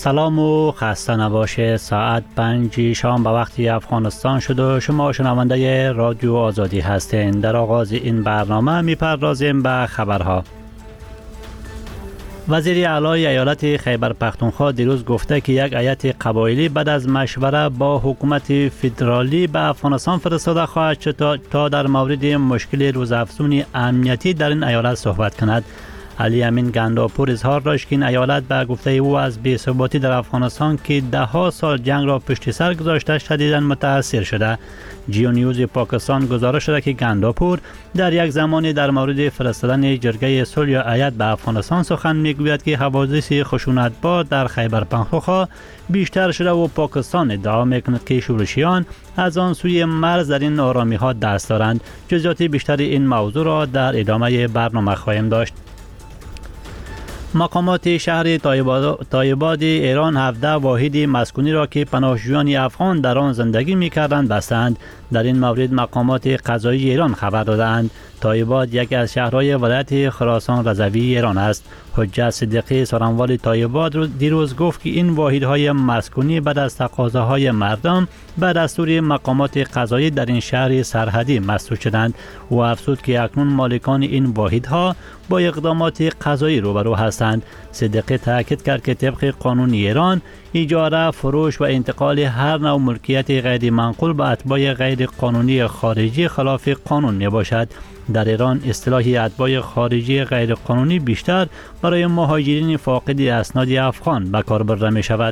سلام و خسته نباشه. ساعت 5 شام به وقت افغانستان شد و شما شنونده رادیو آزادی هستین. در آغاز این برنامه میپردازیم به خبرها. وزیر اعلی ایالت خیبر پختونخوا دیروز گفته که یک هیئت قبایلی بعد از مشوره با حکومت فدرالی به افغانستان فرستاده خواهد شد تا در مورد مشکل روزافزون امنیتی در این ایالت صحبت کند. علی امین گنداپور اظهار داشت که این ایالت به گفته او از بی‌ثباتی در افغانستان که ده سال جنگ را پشت سر گذاشته شدیداً متاثر شده. جیو نیوز پاکستان گزارش داده که گنداپور در یک زمانی در مورد فرستادن جرگه صلح یا هیئت به افغانستان سخن میگوید که حوادث خشونتبار در خیبر پختونخوا بیشتر شده و پاکستان ادعا میکند که شورشیان از آن سوی مرز در این آرامی ها دست دارند. جزئیات بیشتر این موضوع را در ادامه برنامه خواهیم داشت. مقامات شهر تایباد ایران 17 واحد مسکونی را که پناهجویان افغان در آن زندگی می‌کردند بستند. در این مورد مقامات قضایی ایران خبر دادند. تایباد یکی از شهرهای ولایت خراسان رضوی ایران است. حجت صدیقی سخنوال تایباد دیروز گفت که این واحدهای مسکونی بعد از تقاضاهای مردم به دستور مقامات قضایی در این شهر سرحدی مسدود شدند. او افزود که اکنون مالکان این واحدها با اقدامات قضایی روبرو هستند. صدیقی تاکید کرد که طبق قانون ایران اجاره، فروش و انتقال هر نوع ملکیت غیر منقول به اتباع غیر قانونی خارجی خلاف قانون می باشد. در ایران اصطلاح اتباع خارجی غیر قانونی بیشتر برای مهاجرین فاقد اسناد افغان به کار برده می شود.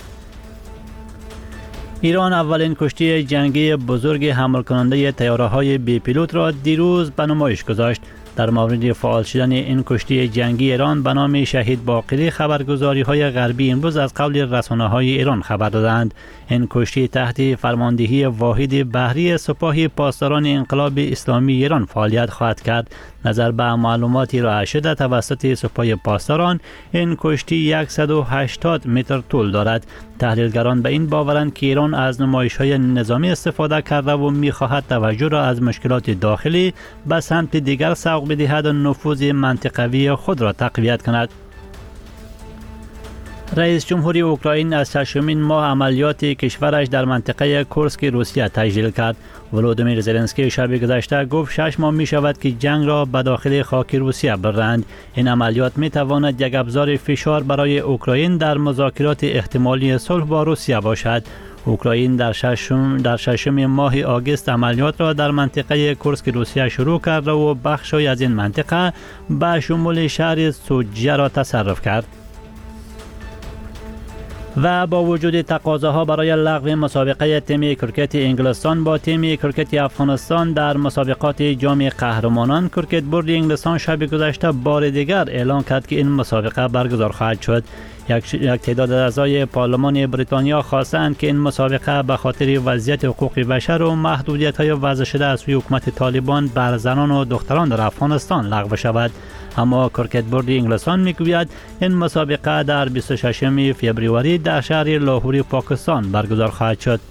ایران اولین کشتی جنگی بزرگ حمل کننده طیاره‌های بی پیلوت را دیروز به نمایش گذاشت. در مورد فعال شدن این کشتی جنگی ایران به نام شهید باقری خبرگزاری‌های غربی امروز از قبل رسانه‌های ایران خبر دادند. این کشتی تحت فرماندهی واحد بحری سپاه پاسداران انقلاب اسلامی ایران فعالیت خواهد کرد. نظر به معلوماتی ارائه شده توسط سپاه پاسداران، این کشتی 180 متر طول دارد. تحلیلگران به این باورند که ایران از نمایش‌های نظامی استفاده کرده و می‌خواهد توجه را از مشکلات داخلی به سمت دیگر سوق بدهد و نفوذ منطقوی خود را تقویت کند. رئیس جمهوری اوکراین از 6مین ماه عملیات کشورش در منطقه کورسک روسیه تجلیل کرد. ولودیمیر زلنسکی شب گذشته گفت 6 ماه می شود که جنگ را به داخل خاک روسیه برند. این عملیات می تواند یک ابزار فشار برای اوکراین در مذاکرات احتمالی صلح با روسیه باشد. اوکراین در ششم ماه آگوست عملیات را در منطقه کورسک روسیه شروع کرد و بخشی از این منطقه به شمول شهر سوجه را تصرف کرد. و با وجود تقاضاها برای لغو مسابقه تیم کرکت انگلستان با تیم کرکت افغانستان در مسابقات جام قهرمانان، کرکت بورد انگلستان شب گذشته بار دیگر اعلام کرد که این مسابقه برگزار خواهد شد. یک تعداد اعضای پارلمان بریتانیا خواستند که این مسابقه به خاطر وضعیت حقوق بشر و محدودیت‌های وضع شده از سوی حکومت طالبان بر زنان و دختران در افغانستان لغو شود. اما کرکت بورد انگلستان میگوید این مسابقه در 26 فوریه در شهر لاهور پاکستان برگزار خواهد شد.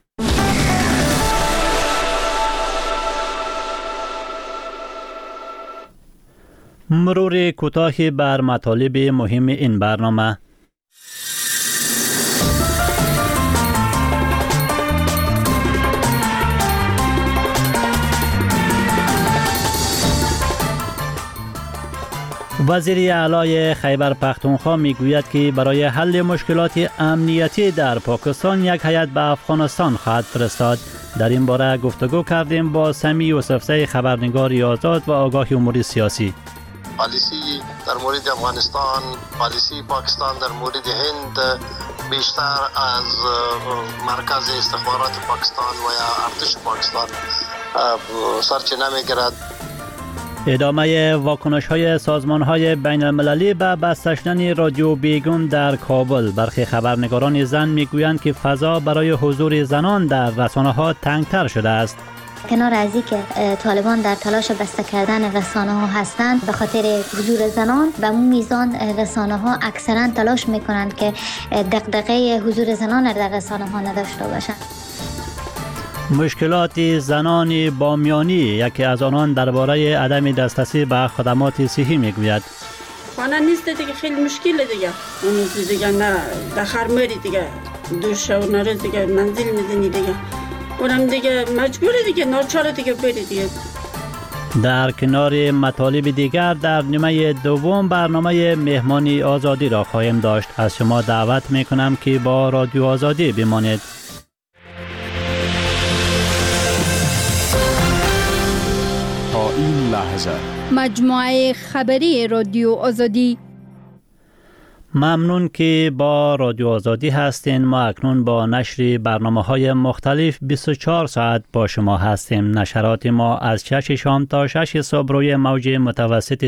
مرور کوتاه بر مطالب مهم این برنامه. وزیر اعلی خیبر پختونخوا میگوید که برای حل مشکلات امنیتی در پاکستان یک هیئت به افغانستان خواهد فرستاد. در این باره گفتگو کردیم با سمی یوسفزی، خبرنگار آزاد و آگاه امور سیاسی. پالیسی در مورد افغانستان، پالیسی پاکستان در مورد هند بیشتر از مرکز استخبارات پاکستان و یا ارتش پاکستان سرچینه میگیرد. ادامه واکنش‌های سازمان‌های بین‌المللی به بسته شدن رادیو بیگون در کابل. برخی خبرنگاران زن میگویند که فضا برای حضور زنان در رسانه‌ها تنگ‌تر شده است. کنار از اینکه طالبان در تلاش بسته کردن رسانه‌ها هستند، به خاطر حضور زنان به اون میزان رسانه‌ها اکثرا تلاش میکنند که دغدغه حضور زنان در رسانه‌ها نداشته باشند. مشکلات زنان بامیانی، یکی از آنان درباره عدم دسترسی به خدمات صحی میگوید. خانه نیست دیگه، خیلی مشکل دیگه. اون دیگه نه دخر مری دیگه، دو شب نروز دیگه منزل میزنی دیگه، اونم دیگه مجبوری دیگه ناچار دیگه بری دیگه. در کنار مطالب دیگر در نیمه دوم برنامه مهمانی آزادی را خواهیم داشت. از شما دعوت میکنم که با رادیو آزادی بمانید. تا این لحظه مجموعه خبری رادیو آزادی. ممنون که با رادیو آزادی هستین. ما اکنون با نشر برنامه‌های مختلف 24 ساعت با شما هستیم. نشرات ما از 6 شام تا 6 صبح روی موج متوسط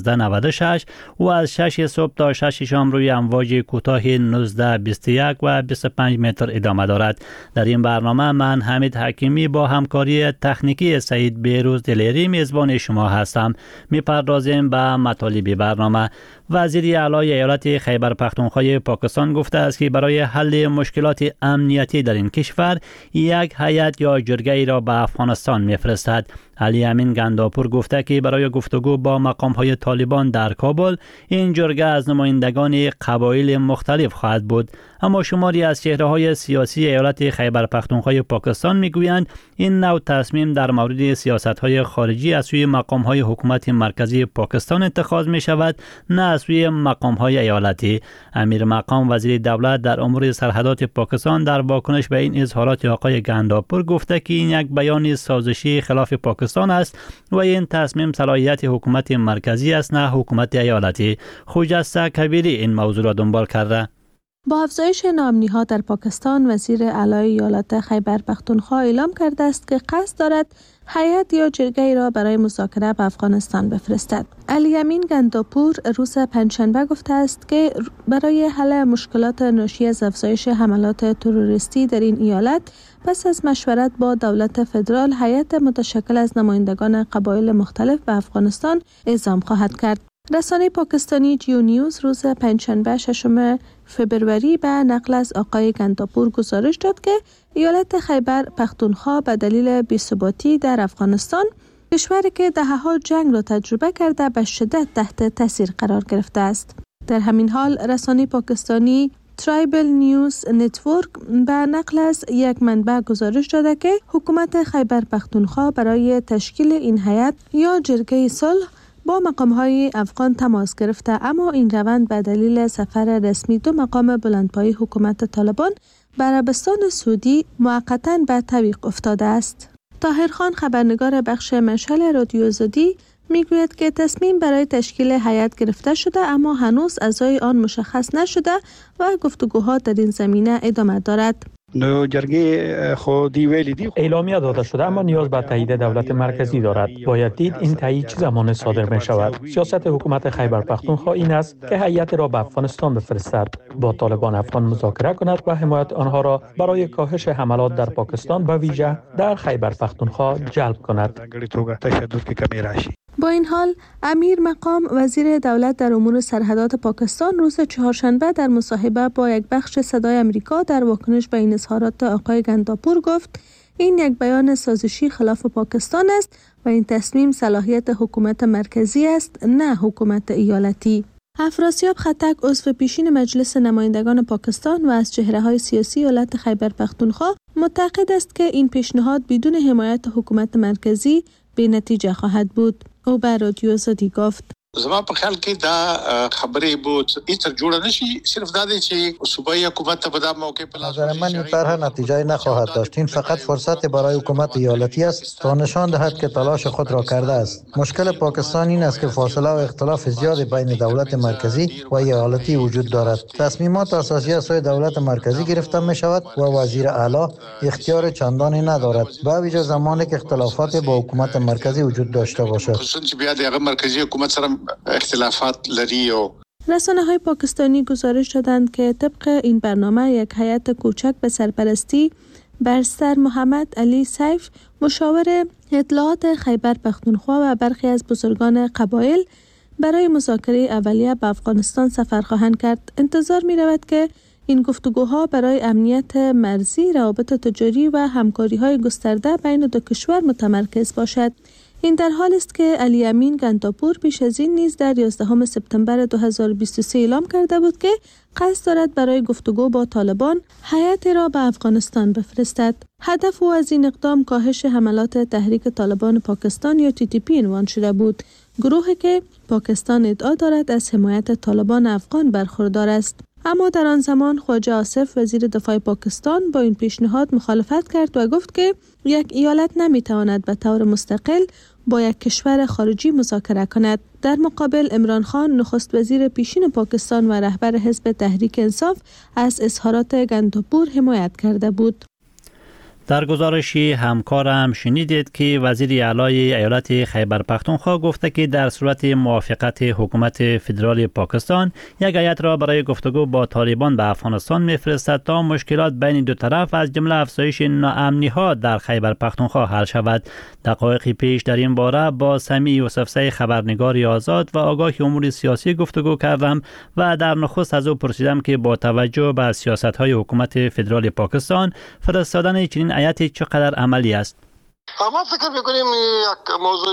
1296 و از 6 صبح تا 6 شام روی امواج کوتاه 19 21 و 25 متر ادامه دارد. در این برنامه من حمید حکیمی با همکاری تکنیکی سعید بیروز دلیری میزبان شما هستم. میپردازیم به مطالب برنامه. وزیر اعلی ایالت خیبر پختونخوا پاکستان گفته است که برای حل مشکلات امنیتی در این کشور یک هیئت یا جرگه ای را به افغانستان میفرستد. علی امین گنداپور گفته که برای گفتگو با مقام‌های طالبان در کابل این جرگه از نمایندگان قبایل مختلف خواهد بود. اما شماری از چهره‌های سیاسی ایالت خیبر پختونخوا پاکستان میگویند این نوع تصمیم در مورد سیاست‌های خارجی از سوی مقام‌های حکومت مرکزی پاکستان اتخاذ می‌شود، نه از سوی مقام‌های ایالتی. امیر مقام وزیر دولت در امور سرحدات پاکستان در واکنش به این اظهارات آقای گنداپور گفته که این یک بیان سازشی خلاف پاکستان است و این تصمیم صلاحیت حکومت مرکزی است، نه حکومت ایالتی. خجسته کبیری این موضوع را دنبال کرده. با افزایش ناامنی‌ها در پاکستان، وزیر اعلی ایالت خیبر پختونخوا اعلام کرده است که قصد دارد هیئت یا جرگه‌ای را برای مذاکره به افغانستان بفرستد. علی امین گنداپور روز پنجشنبه گفته است که برای حل مشکلات ناشی از افزایش حملات تروریستی در این ایالت پس از مشورت با دولت فدرال هیئت متشکل از نمایندگان قبایل مختلف به افغانستان اعزام خواهد کرد. رسانه پاکستانی جیو نیوز روز پنجشنبه 6 فبروری به نقل از آقای گنداپور گزارش داد که ایالت خیبر پختونخوا به دلیل بی‌ثباتی در افغانستان، کشوری که دهه‌ها جنگ را تجربه کرده، به شدت تحت تاثیر قرار گرفته است. در همین حال رسانه پاکستانی ترایبل نیوز نتورک به نقل از یک منبع گزارش داده که حکومت خیبر پختونخوا برای تشکیل این هیئت یا جرگه صلح با مقام‌های افغان تماس گرفته، اما این روند به دلیل سفر رسمی دو مقام بلندپایه حکومت طالبان به عربستان سعودی موقتاً به تعویق افتاده است. طاهر خان خبرنگار بخش مشعل رادیو آزادی میگوید که تصمیم برای تشکیل هیئت گرفته شده، اما هنوز اعضای آن مشخص نشده و گفتگوها در این زمینه ادامه دارد. اعلامیه داده شده اما نیاز به تایید دولت مرکزی دارد. باید دید این تایید چه زمان صادر می شود. سیاست حکومت خیبر پختونخوا این است که هیئت را به افغانستان بفرستد، با طالبان افغان مذاکره کند و حمایت آنها را برای کاهش حملات در پاکستان و ویژه در خیبر پختونخوا جلب کند. با این حال امیر مقام وزیر دولت در امور سرحدات پاکستان روز چهارشنبه در مصاحبه با یک بخش صدای امریکا در واکنش به این اظهارات آقای گنداپور گفت این یک بیان سازشی خلاف پاکستان است و این تصمیم صلاحیت حکومت مرکزی است، نه حکومت ایالتی. افراسیاب خطک عضو پیشین مجلس نمایندگان پاکستان و از چهره‌های سیاسی ایالت خیبر پختونخوا معتقد است که این پیشنهاد بدون حمایت حکومت مرکزی به نتیجه خواهد بود. او به رادیو آزادی گفت زما په خیال کې دا خبرې بود هیڅ جوړه نشي، صرف دا دی چې صوبایي حکومت ته په دا موقع په لاس نظر من این طرح نتیجه نخواهد داشت. این فقط فرصت برای حکومت ایالتی است تا نشان دهد که تلاش خود را کرده است. مشکل پاکستان این است که فاصله و اختلاف زیاد بین دولت مرکزی و ایالتی وجود دارد. تصمیمات اساسی از سوی دولت مرکزی گرفته می شود و وزیر اعلی اختیار چندانی ندارد، به ویژه زمانی که اختلافات با حکومت مرکزی وجود داشته باشد. خصوصا چې بیا د مرکزی حکومت سره اختلافات لري. رسانه‌های پاکستانی گزارش دادند که طبق این برنامه یک هیئت کوچک به سرپرستی برستر محمد علی سیف، مشاور اطلاعات خیبر پختونخوا و برخی از بزرگان قبایل برای مذاکره اولیه به افغانستان سفر خواهند کرد. انتظار می رود که این گفتگوها برای امنیت مرزی، روابط تجاری و همکاری‌های گسترده بین دو کشور متمرکز باشد. این در حال است که علی امین گنداپور پیش از این نیز در 11 سپتامبر 2023 اعلام کرده بود که قصد دارد برای گفتگو با طالبان هیئت را به افغانستان بفرستد. هدف او از این اقدام کاهش حملات تحریک طالبان پاکستان یا TTP عنوان شده بود، گروهی که پاکستان ادعا دارد از حمایت طالبان افغان برخوردار است. اما در آن زمان خواجه آصف وزیر دفاع پاکستان با این پیشنهاد مخالفت کرد و گفت که یک ایالت نمیتواند به طور مستقل با یک کشور خارجی مذاکره کند. در مقابل عمران خان نخست وزیر پیشین پاکستان و رهبر حزب تحریک انصاف از اظهارات گنداپور حمایت کرده بود. در گزارشی همکارم شنیدید که وزیر اعلی ایالت خیبر پختونخوا گفته که در صورت موافقت حکومت فدرال پاکستان یک هیئت را برای گفتگو با طالبان به افغانستان میفرستد تا مشکلات بین دو طرف از جمله افزایش ناامنی‌ها در خیبر پختونخوا حل شود. دقایقی پیش در این باره با سمیع یوسفزی خبرنگار آزاد و آگاه امور سیاسی گفتگو کردم و در نخست از او پرسیدم که با توجه به سیاست‌های حکومت فدرال پاکستان فرستادن چنین هیئتی چقدر عملی است؟ ما فکر میکنیم یک موضوع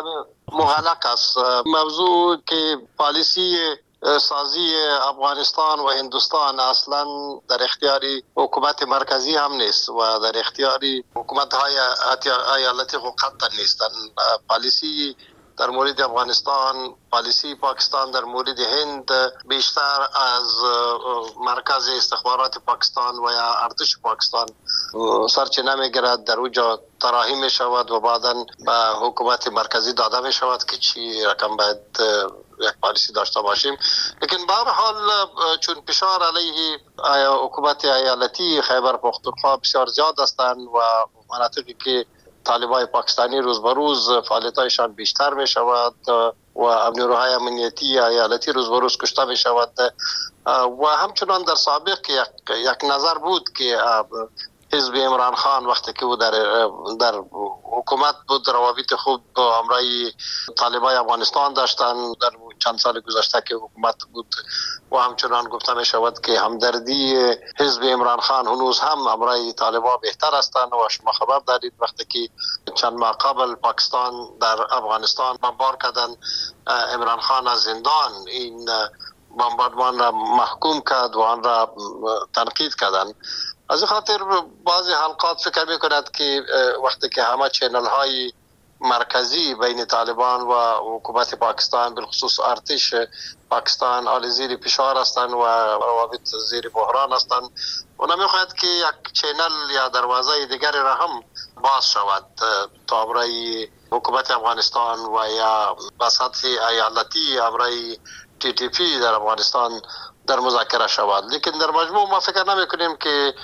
مغلق است. موضوع که پالیسی سازی افغانستان و هندوستان اصلا در اختیار حکومت مرکزی هم نیست و در اختیار حکومت های ایالتی قطعا نیستن. پالیسی در مورد افغانستان، پالیسی پاکستان در مورد هند بیشتر از مرکز استخبارات پاکستان و یا ارتش پاکستان سرچینه میگیرد. در اونجا طراحی می شود و بعدا به حکومت مرکزی داده می شود که چی رقم باید یک پالیسی داشته باشیم. لیکن به هر حال چون فشار علیه حکومت ایالتی خیبر پختونخوا بسیار زیاد هستند و مناطقی که طالبای پاکستانی روز به روز فعالیتایشان بیشتر می شود و نیروهای امنیتی ایالتی روز به روز کشته می شود و همچنان در سابق یک نظر بود که حزب عمران خان وقتی که او در حکومت بود روابط خوب با همراه طالبای افغانستان داشتن. در چند سال گذشته که حکومت بود و همچنان گفته می شود که همدردی حزب عمران خان هنوز هم همراه طالبان بهتر هستند و شما خبر دارید وقتی که چند ماه قبل پاکستان در افغانستان بمبار کردن عمران خان از زندان این بمباردمان را محکوم کرد و آن را تنقید کردن. از این خاطر بعضی حلقات فکر می کند که وقتی که همه چینل های مرکزی بین طالبان و حکومت پاکستان بالخصوص ارتش پاکستان آل زیر فشار هستند و روابط زیر بحران هستند و نمیخواهد که یک چینل یا دروازه دیگری را هم باز شود تا برای حکومت افغانستان و یا به سطح ایالتی برای TTP در افغانستان در مذاکره شود. لیکن در مجموع ما فکر نمی کنیم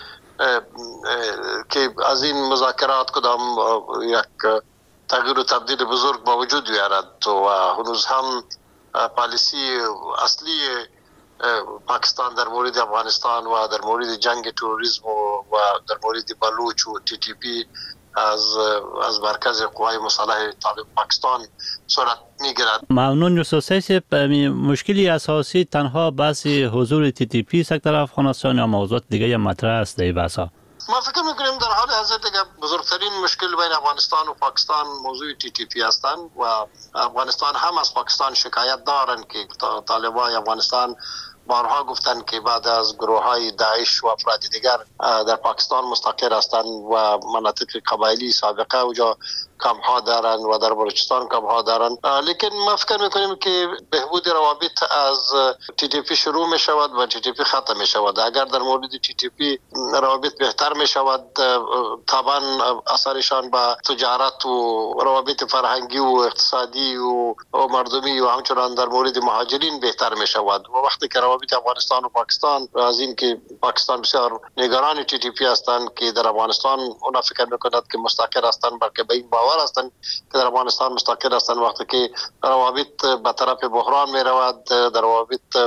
که از این مذاکرات کدام یک تغییر و تبدیل بزرگ با وجود بیارد و هنوز هم پالیسی اصلی پاکستان در مورد افغانستان و در مورد جنگ تروریسم و در مورد بلوچ و TTP از مرکز قوای مسلح طالب پاکستان صورت میگیرد. ممنون یوسفزی. مشکلی اساسی تنها بحث حضور TTP در افغانستان یا موضوعات دیگه مطرح است در بحثا؟ ما فکر میکنیم در حال حاضر دیگه بزرگترین مشکل بین افغانستان و پاکستان موضوع TTP هستند و افغانستان هم از پاکستان شکایت دارند که طالبان افغانستان بارها گفتند که بعد از گروه های داعش و افراد دیگر در پاکستان مستقر هستند و مناطق قبایلی سابقه اوجا کمپ ها دارند و در بلوچستان کمپ ها دارند. لیکن ما فکر میکنیم که بهبود روابط از TTP شروع می شود و TTP ختم می شود. اگر در مورد TTP روابط بهتر می شود طبعا اثرشان به تجارت و روابط فرهنگی و اقتصادی و مردمی و همچنان در مورد مهاجرین بهتر می شود. و وقتی که روابط افغانستان و پاکستان از این که پاکستان بسیار نگران TTP هستند که در افغانستان اونا فکر میکند که مستقر هستند بلکه به این باور هستند که در افغانستان مستقر هستند، وقتی که روابط به طرف بحران می رود، در روابط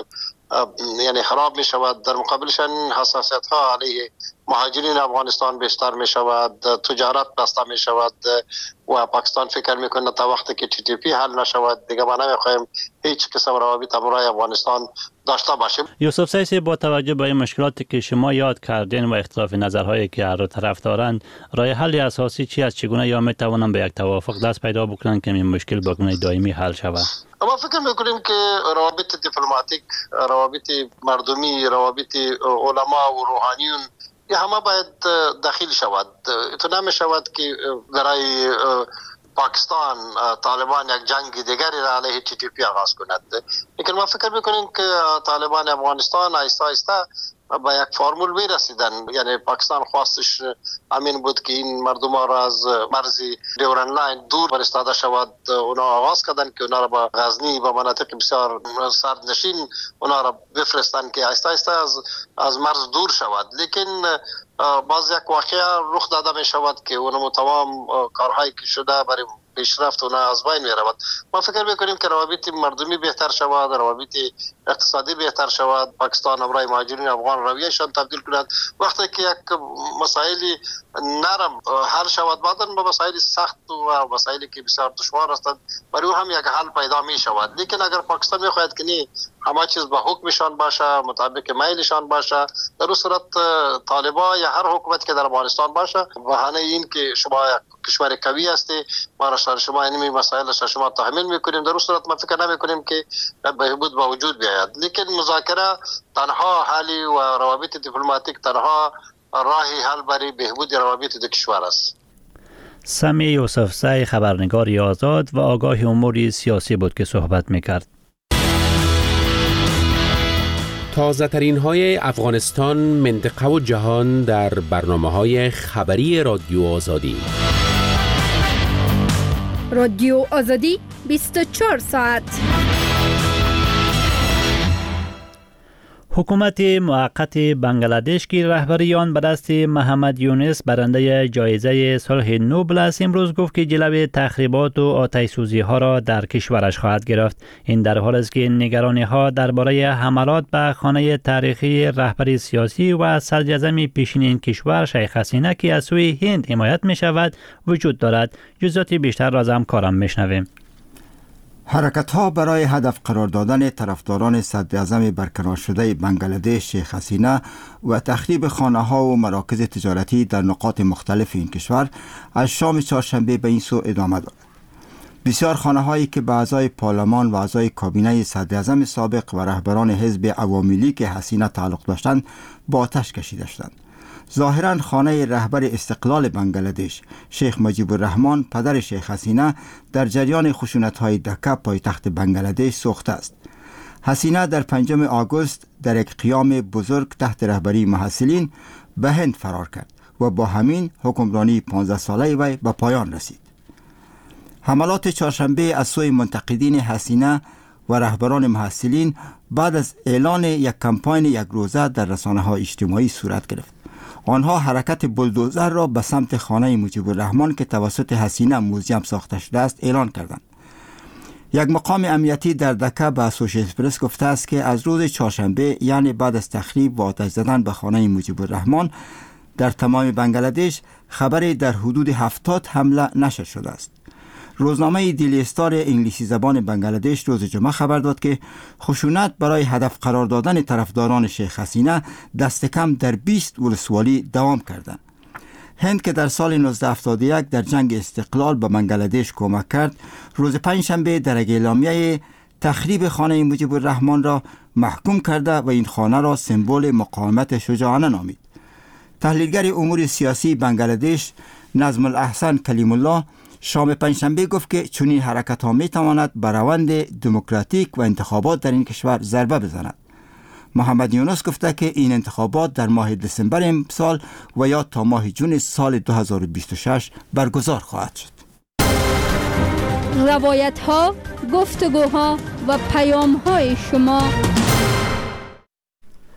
یعنی خراب می شود. در مقابلش حساسیت ها علیه مهاجرین افغانستان بیشتر می شود، تجارت بسته می شود و پاکستان فکر میکنه تا وقتی که TTP حل نشود دیگه ما نمیخوایم هیچ قسم روابط همراه افغانستان داشته باشیم. یوسف سیسی، با توجه به این مشکلاتی که شما یاد کردین و اختلاف نظرهایی که هر دو طرف دارند، راه حل اساسی چی است؟ چگونه یا میتوانند به یک توافق دست پیدا بکنند که این مشکل به گونه دائمی حل شود؟ ما فکر میکنیم که روابط دیپلماتیک، روابط مردمی، روابط علما و روحانیون یا همه باید داخل شود. تو نمی شود که برای پاکستان طالبان یک جنگ دیگری را علیه TTP آغاز کند. لیکن ما فکر میکنیم که طالبان افغانستان آیسته آیسته با یک فرمول میرسیدن. یعنی پاکستان خواستش همین بود که این مردم را از مرز ډیورند لاین دور فرستاده شود. اونا آغاز کردن که اونا را با غزنی و مناطق بسیار سردنشین اونا را بفرستن که آیسته آیسته از مرز دور شود. لیکن باز یک واقعه رخ داده می شود که اونم تمام کارهایی که شده برای پیشرفت اونا از بین می رود. ما فکر میکنیم که روابط مردمی بهتر شود، روابط اقتصادی بهتر شود، پاکستان امرای مهاجرین افغان رویهشان تبدیل کند. وقتی که یک مسائلی نرم حل شود بعداً با مسائل سخت و مسائلی که بسیار دشوار هستند برای هم یک حل پیدا می شود. لیکن اگر پاکستان میخواهد که نه همه چیز به حکمشان باشه، مطابق میلشان باشه، در اون صورت طالبان یا هر حکومت که در افغانستان باشه بهانه این که شما کشور قوی هستی ما را شما اینمی مسائل شما تحمل میکنیم، در اون صورت ما فکر نمیکنیم که بهبود با وجود بیاید. لیکن مذاکره تنها حلی و روابط دیپلماتیک تنها راهی حل برای بهبود روابط دو کشور است. سمی یوسفزی، خبرنگار آزاد و آگاه امور سیاسی بود که صحبت میکرد. تازه ترین های افغانستان، منطقه و جهان در برنامه های خبری رادیو آزادی. رادیو آزادی 24 ساعت. حکومت موقت بنگلادش که رهبری آن به دست محمد یونس برنده جایزه صلح نوبل است امروز گفت که جلوی تخریبات و آتش‌سوزی ها را در کشورش خواهد گرفت. این در حالی است که نگرانی ها درباره حملات به خانه تاریخی رهبر سیاسی و صدراعظم پیشین این کشور شیخ حسینه که از سوی هند حمایت می شود وجود دارد. جزئیات بیشتر را از همکارم میشنویم. حرکت‌ها برای هدف قرار دادن طرفداران صدراعظم برکنار شده بنگلادش شیخ حسینه و تخریب خانه‌ها و مراکز تجارتی در نقاط مختلف این کشور از شام چهارشنبه به این سو ادامه دارد. بسیار خانه‌هایی که به اعضای پارلمان و اعضای کابینه صدراعظم سابق و رهبران حزب عوامی لیگ حسینه تعلق داشتند با آتش کشیده شدند. ظاهراً خانه رهبر استقلال بنگلادش شیخ مجیب الرحمن پدر شیخ حسینه در جریان خشونت‌های دکه پایتخت بنگلادش سوخته است. حسینه در 5 آگوست در یک قیام بزرگ تحت رهبری محصلین به هند فرار کرد و با همین حکمرانی 15 ساله وی به پایان رسید. حملات چهارشنبه از سوی منتقدین حسینه و رهبران محصلین بعد از اعلان یک کمپاین یک روزه در رسانه‌های اجتماعی صورت گرفت. آنها حرکت بلدوزر را به سمت خانه مجیب الرحمن که توسط حسینه موزیم ساخته شده است اعلان کردند. یک مقام امنیتی در دکه به اسوشیتد پرس گفته است که از روز چهارشنبه یعنی بعد از تخریب و آتش زدن به خانه مجیب الرحمن در تمام بنگلادش خبری در حدود 70 حمله نشر شده است. روزنامه دیلی استار انگلیسی زبان بنگلادش روز جمعه خبر داد که خشونت برای هدف قرار دادن طرفداران شیخ حسینه دست کم در 20 ولسوالی دوام کرده. هند که در سال 1971 در جنگ استقلال به بنگلادش کمک کرد، روز پنجشنبه در اعلامیه تخریب خانه مجیب الرحمن را محکوم کرده و این خانه را سمبل مقاومت شجاعانه نامید. تحلیلگر امور سیاسی بنگلادش نظم الاحسن کلیم الله شام پنجشنبه گفت که چنین حرکت‌ها می‌تواند به روند دموکراتیک و انتخابات در این کشور ضربه بزند. محمد یونس گفته که این انتخابات در ماه دسامبر امسال و یا تا ماه جون سال 2026 برگزار خواهد شد. روایت‌ها، گفتگوها و پیام‌های شما.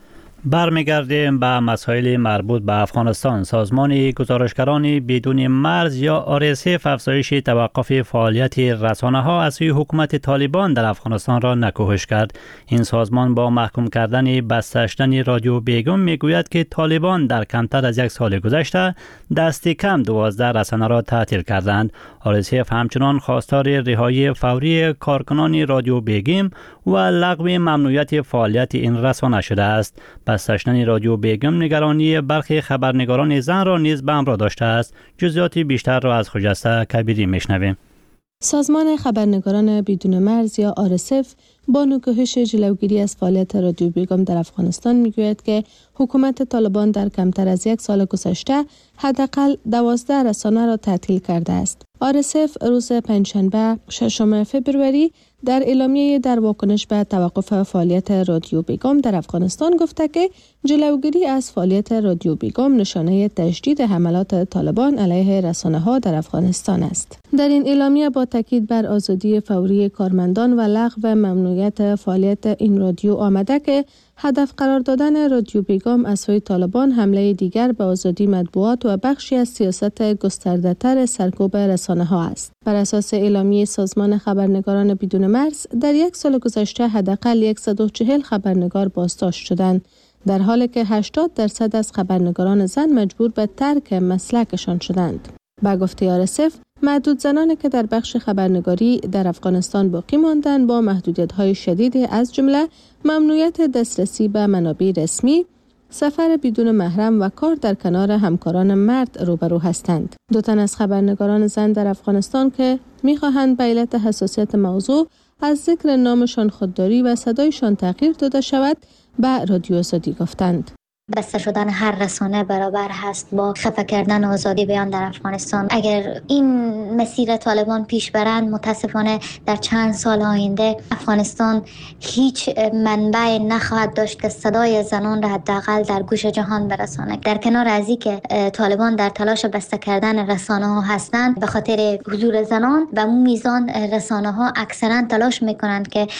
برمیگردیم به مسائل مربوط به افغانستان. سازمان گزارشگران بدون مرز یا RSF افزایش توقف فعالیت رسانه‌ها از سوی حکومت طالبان در افغانستان را نکوهش کرد. این سازمان با محکوم کردن بسته شدن رادیو بیگم میگوید که طالبان در کمتر از یک سال گذشته دست کم 12 رسانه را تعطیل کردند. RSF همچنان خواستار رهایی فوری کارکنان رادیو بیگم و لغو ممنوعیت فعالیت این رسانه شده است. بسته شدن رادیو بیگم نگرانی برخی خبرنگاران زن را نیز به همراه داشته است. جزئیات بیشتر را از خجسته کبیری میشنویم. سازمان خبرنگاران بدون مرز یا RSF با نکوهش جلوگیری از فعالیت رادیو بیگم در افغانستان میگوید که حکومت طالبان در کمتر از یک سال گذشته حداقل 12 رسانه را تعطیل کرده است. RSF روز پنجشنبه 6 فوریه در اعلامیه در واکنش به توقف فعالیت رادیو بیگم در افغانستان گفته که جلوگیری از فعالیت رادیو بیگم نشانه تشدید حملات طالبان علیه رسانه‌ها در افغانستان است. در این اعلامیه با تاکید بر آزادی فوری کارمندان و لغو ممنوعیت فعالیت این رادیو آمده که هدف قرار دادن رادیو بیگم از سوی طالبان حمله دیگر به آزادی مطبوعات و بخشی از سیاست گسترده‌تر سرکوب رسانه‌ها است. بر اساس اعلامیه سازمان خبرنگاران بدون مرز در یک سال گذشته حداقل 140 خبرنگار بازداشت شدند، در حالی که 80% از خبرنگاران زن مجبور به ترک مسلکشان شدند. با گفته RSF معدود زنانی که در بخش خبرنگاری در افغانستان باقی ماندند با محدودیت‌های شدید از جمله ممنوعیت دسترسی به منابع رسمی، سفر بدون محرم و کار در کنار همکاران مرد روبرو هستند. 2 تن از خبرنگاران زن در افغانستان که می‌خواهند به علت حساسیت موضوع از ذکر نامشان خودداری و صدایشان تغییر داده شود به رادیو آزادی گفتند. بسته شدن هر رسانه برابر هست با خفه کردن آزادی بیان در افغانستان. اگر این مسیر طالبان پیش برند، متاسفانه در چند سال آینده افغانستان هیچ منبع نخواهد داشت که صدای زنان را حداقل در گوش جهان برسانه. در کنار از اینکه طالبان در تلاش بسته کردن رسانه ها هستند، به خاطر حضور زنان و میزان رسانه ها اکثرا تلاش میکنند که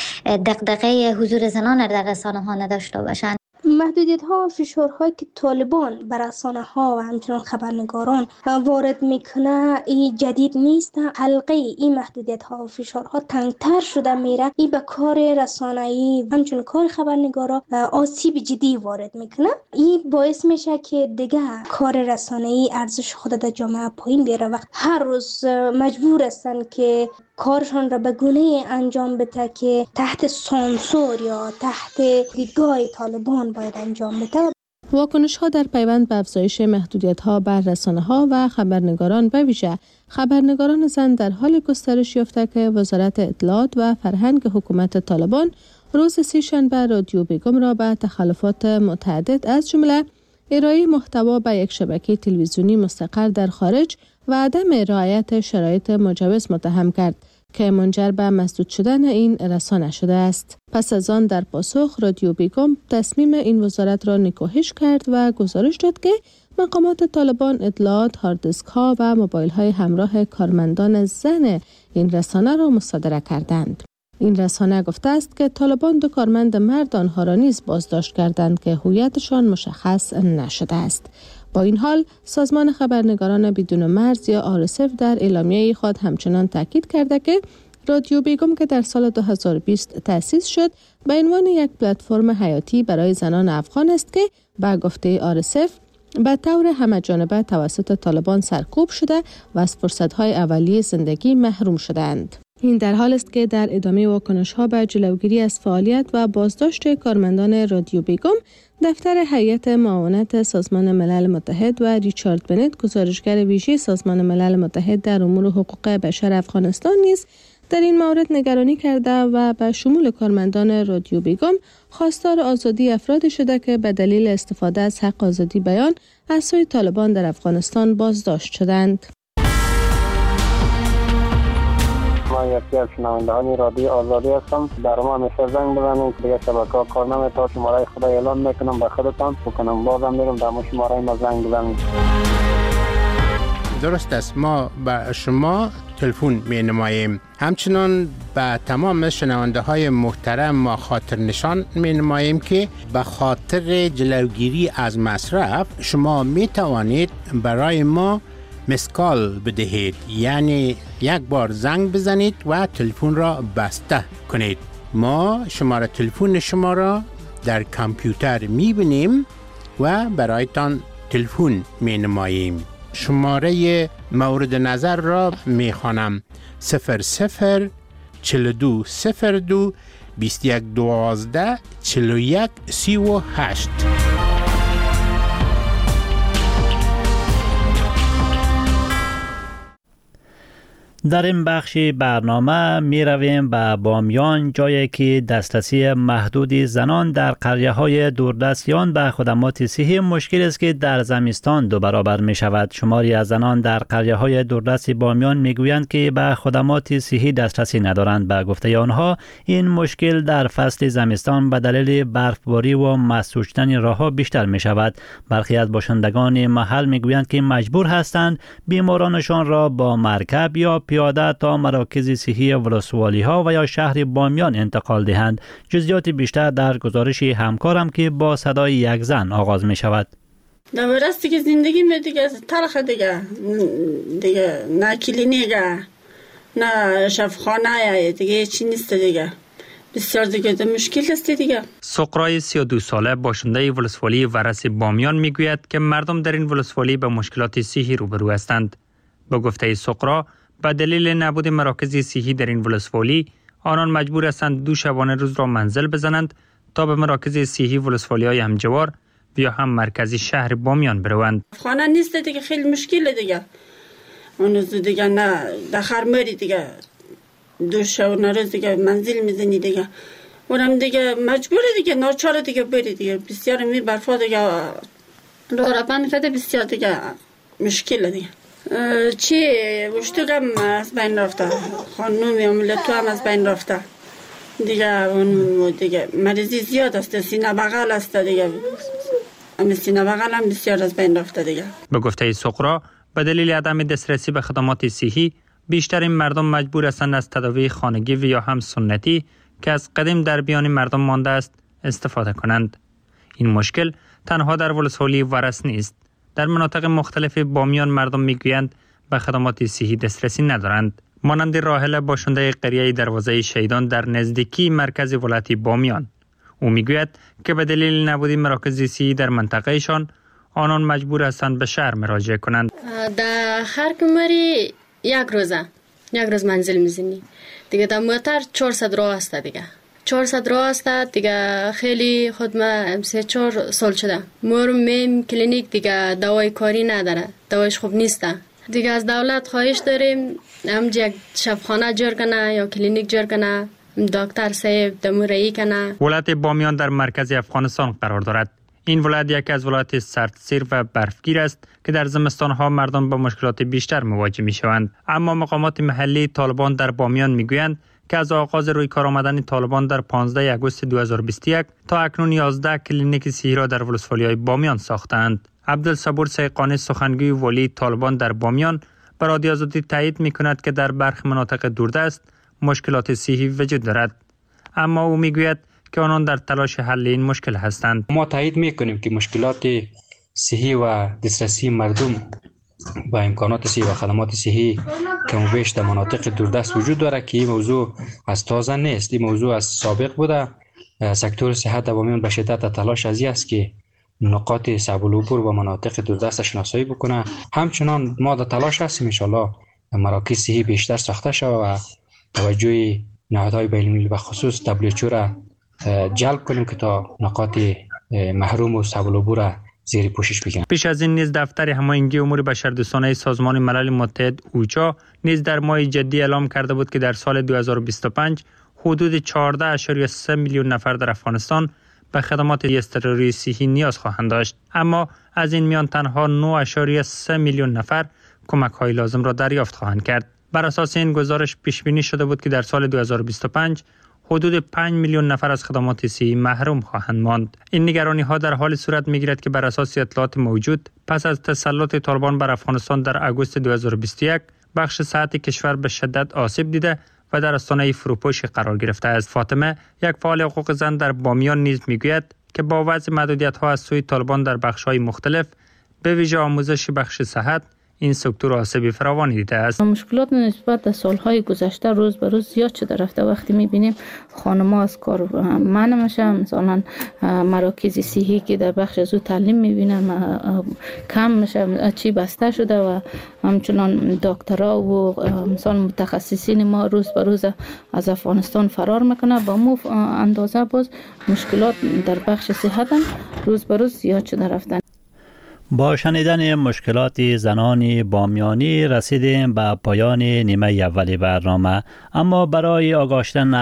دغدغه حضور زنان در رسانه ها نداشته باشند. محدودیت ها و فشارهایی که طالبان بر رسانه ها و همچنان خبرنگاران وارد میکنه این جدید نیست. حلقه این محدودیت ها و فشارها تنگتر شده میره. این به کار رسانه‌ای همچنان کار خبرنگارا آسیب جدی وارد میکنه. این باعث میشه که دیگه کار رسانه‌ای ارزش خود در جامعه پایین بیاره و هر روز مجبور هستن که کارشان را به گونه‌ای انجام بده که تحت سانسور یا تحت دیدگاه طالبان باید انجام بده. واکنش‌ها در پیوند به افزایش محدودیت‌ها بر رسانه‌ها و خبرنگاران به ویژه خبرنگاران زن در حال گسترش یافته که وزارت اطلاعات و فرهنگ حکومت طالبان روز 3 شنبه رادیو بیگم را به تخلفات متعدد از جمله ارائه محتوا به یک شبکه تلویزیونی مستقر در خارج و عدم رعایت شرایط مجوز متهم کرد که منجر به مسدود شدن این رسانه شده است. پس از آن در پاسخ رادیو بیگم تصمیم این وزارت را نکوهش کرد و گزارش داد که مقامات طالبان اطلاعات، هارد دیسک ها و موبایل های همراه کارمندان زن این رسانه را مصادره کردند. این رسانه گفته است که طالبان 2 کارمند مرد آنها را نیز بازداشت کردند که هویتشان مشخص نشده است. با این حال سازمان خبرنگاران بدون مرز یا RSF در اعلامیه خود همچنان تاکید کرده که رادیو بیگم که در سال 2020 تأسیس شد به عنوان یک پلتفرم حیاتی برای زنان افغان است که با گفته RSF به طور همه‌جانبه توسط طالبان سرکوب شده و از فرصت‌های اولیه زندگی محروم شدند. این در حال است که در ادامه واکنش‌ها به جلوگیری از فعالیت و بازداشت کارمندان رادیو بیگم، دفتر هیئت معاونت سازمان ملل متحد و ریچارد بنت، گزارشگر ویژه سازمان ملل متحد در امور حقوق بشر افغانستان نیز در این مورد نگرانی کرده و به شمول کارمندان رادیو بیگم خواستار آزادی افرادی شده که به دلیل استفاده از حق آزادی بیان از سوی طالبان در افغانستان بازداشت شدند. من یکی از شنوندگان رادیو آزادی هستم. در ما همیشه زنگ بزنید که دیگه شبکه‌ها کار نمی‌کنه. شماره خدا اعلان میکنم به خودتان بکنم بازم میرم در شماره ما زنگ بزنید. درست است. ما به شما تلفن می نماییم. همچنان به تمام شنونده های محترم ما خاطر نشان می نماییم که به خاطر جلوگیری از مصرف شما می توانید برای ما مسکال بدهید، یعنی یک بار زنگ بزنید و تلفن را بسته کنید. ما شماره تلفن شما را در کامپیوتر می بینیم و برایتان تلفن می نماییم. شماره مورد نظر را می خوانم: 00 42 02 21 12 41 38. در این بخش برنامه می رویم به بامیان، جایی که دسترسی محدود زنان در قریه های دوردستیان به خدمات صحی مشکل است که در زمستان 2 برابر می شود. شماری از زنان در قریه های دوردست بامیان می گویند که به خدمات صحی دسترسی ندارند. به گفته آنها این مشکل در فصل زمستان به دلیل برفباری و مسدود شدن راه‌ها بیشتر می شود. برخی از باشندگان محل می گویند که مجبور هستند بیمارانشان را با مرکب یا پیاده تا مراکز صحی ولسوالی ها و یا شهر بامیان انتقال دهند. جزئیات بیشتر در گزارش همکارم که با صدای یک زن آغاز می شود. درست دیگه زندگی می دیگه تلخ دیگه نه کلینیکه نه شفاخانه دیگه چی نیست دیگه، بسیار دیگه مشکل است دیگه. سقرای 32 ساله باشنده ولسوالی ورس بامیان می گوید که مردم در این ولسوالی به مشکلات صحی روبرو هستند. با گفته سقرا به دلیل نبود مراکز صحی در این ولسوالی آنان مجبور هستند 2 شبانه روز را منزل بزنند تا به مراکز صحی ولسوالی‌های همجوار یا هم مرکزی شهر بامیان بروند. خانه نیست دیگه، خیلی مشکل دیگه. اون روز دیگه نه داخل مری دیگه 2 شبانه روز دیگه منزل میزنی دیگه، اونم دیگه مجبور دیگه ناچار دیگه بری دیگه. بسیار می برفا دیگه لورا بند کرده، بسیار دیگه مشکل دیگه. چی وشتوگم از بین رفته، خانومی عملتو هم از بین رفته دیگه. اون دیگه مریضی زیاد است، سینه بغل است دیگه، اما سینه بغل هم بسیار از بین رفته دیگه. به گفته سقرا به دلیل عدم دسترسی به خدمات صحی بیشتر این مردم مجبور هستند از تداوی خانگی و یا هم سنتی که از قدیم در میان مردم مانده است استفاده کنند. این مشکل تنها در ولسوالی ورس نیست. در مناطق مختلف بامیان مردم میگویند به خدمات صحی دسترسی ندارند. مانند راحله باشنده قریه دروازه شیدان در نزدیکی مرکز ولایت بامیان، او میگوید که به دلیل نبود مراکز صحی در منطقهشان آنان مجبور هستند به شهر مراجعه کنند. در هر کمری یک روز منزل میزنی دیگه. در موتر 400 راه است دیگه، 400 راه است دیگه. خیلی خود ما 3-4 سال شده میم کلینیک دیگه دوای کاری نداره، دوایش خوب نیست دیگه. از دولت خواهش داریم هم یک شفاخانه جور کنه یا کلینیک جور کنه، دکتر صاحب دمورایی کنه. ولایت بامیان در مرکز افغانستان قرار دارد. این ولایت یکی از ولایت سردسیر و برفگیر است که در زمستان‌ها مردم با مشکلات بیشتر مواجه می‌شوند. اما مقامات محلی طالبان در بامیان می‌گویند که از آغاز روی کار آمدن طالبان در 15 آگوست 2021 تا اکنون 11 کلینیک صحی را در ولسوالی‌های بامیان ساختند. عبدالصبور سیقانی سخنگوی والی طالبان در بامیان به رادیو آزادی تایید می‌کند که در برخی مناطق دوردست مشکلات صحی وجود دارد، اما او می‌گوید که آنان در تلاش حل این مشکل هستند. ما تایید می‌کنیم که مشکلات صحی و دسترسی مردم با امکانات صحی و خدمات صحی کم و بیش در مناطق دوردست وجود دارد که این موضوع از تازه نیست. این موضوع از سابق بوده. سکتور صحت در بامیان به شدت تلاش از این است که نقاط صعب العبور و مناطق دوردست شناسایی بکنه. همچنان ما در تلاش هستیم ان شاء الله مراکز صحی بیشتر ساخته شود و توجه نهادهای بین‌المللی به خصوص WHO را جلب کنیم که تا نقاط محروم و صعب العبور زیر پوشش بگیرند. پیش از این نیز دفتر هماهنگی امور بشردوستانه سازمان ملل متحد اوچا نیز در ماه جدی اعلام کرده بود که در سال 2025 حدود 14.3 میلیون نفر در افغانستان به خدمات اضطراری صحی نیاز خواهند داشت، اما از این میان تنها 9.3 میلیون نفر کمک‌های لازم را دریافت خواهند کرد. بر اساس این گزارش پیش بینی شده بود که در سال 2025 حدود 5 میلیون نفر از خدمات صحی محروم خواهند ماند. این نگرانی ها در حال صورت میگیرد که بر اساس اطلاعات موجود پس از تسلط طالبان بر افغانستان در آگوست 2021 بخش صحت کشور به شدت آسیب دیده و در آستانه فروپاشی قرار گرفته است. فاطمه، یک فعال حقوق زن در بامیان نیز میگوید که با وضع محدودیت‌ها از سوی طالبان در بخش‌های مختلف به ویژه آموزش بخش صحت این سکتور آسیب فراوانی دیده است. مشکلات نسبت به سالهای گذشته روز به روز زیاد شده رفته. وقتی می‌بینیم خانم‌ها از کار منع میشن، مثلا مراکز صحی که در بخش زو تعلیم می‌بینن کم میشه، چی بسته شده و همچنان دکترها و مثلا متخصصین ما روز به روز از افغانستان فرار میکنه. با مو اندازه باز مشکلات در بخش صحت هم روز به روز زیاد شده رفتن. با شنیدن مشکلات زنان بامیانی رسیدیم به پایان نیمه اولی برنامه، اما برای آگاه شدن